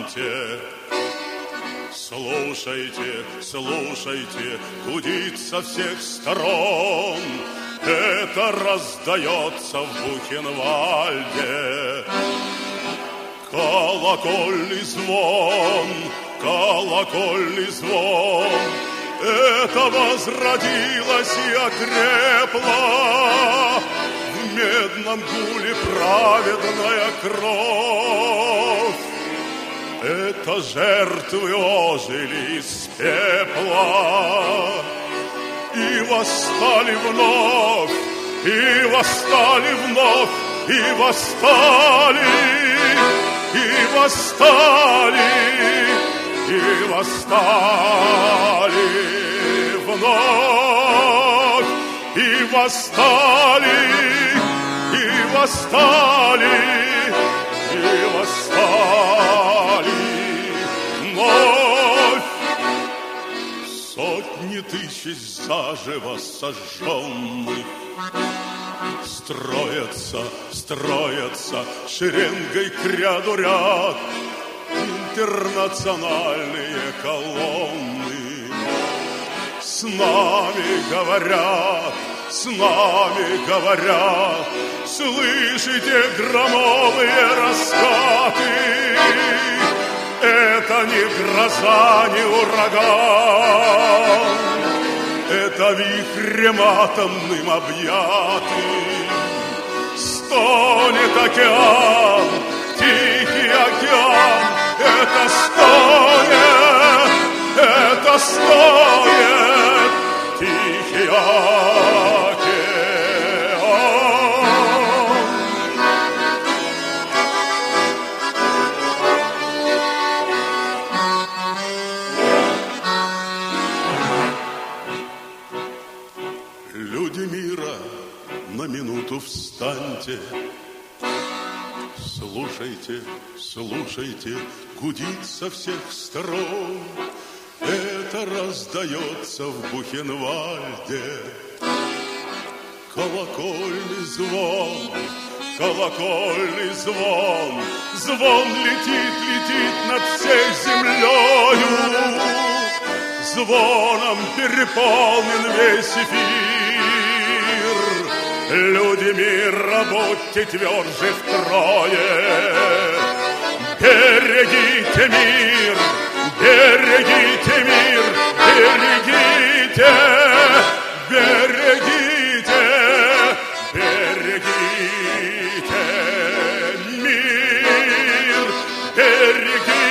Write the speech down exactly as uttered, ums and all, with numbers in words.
встаньте. Слушайте, слушайте, гудит со всех сторон. Это раздается в Бухенвальде. Колокольный звон, колокольный звон. Это возродилось и окрепло в медном гуле праведная кровь. Это жертвы ожили из пепла и восстали вновь, и восстали вновь, и восстали, и восстали, и восстали вновь, и восстали, и восстали, и восстали вновь. Сотни тысяч заживо сожженных строятся, строятся шеренгой к ряду ряд интернациональные колонны. С нами говорят, с нами говорят, слышите громовые раскаты? Это не гроза, не ураган, это вихрем атомным объятый. Стонет океан, Тихий океан, это стонет, это стонет Тихий океан. Люди мира, на минуту встаньте. Слушайте, слушайте, гудит со всех сторон. Это раздается в Бухенвальде. Колокольный звон, колокольный звон. Звон летит, летит над всей землею. Звоном переполнен весь эфир. Люди мира, будьте тверже втрое. Берегите мир, берегите мир, берегите, берегите, берегите мир, берегите.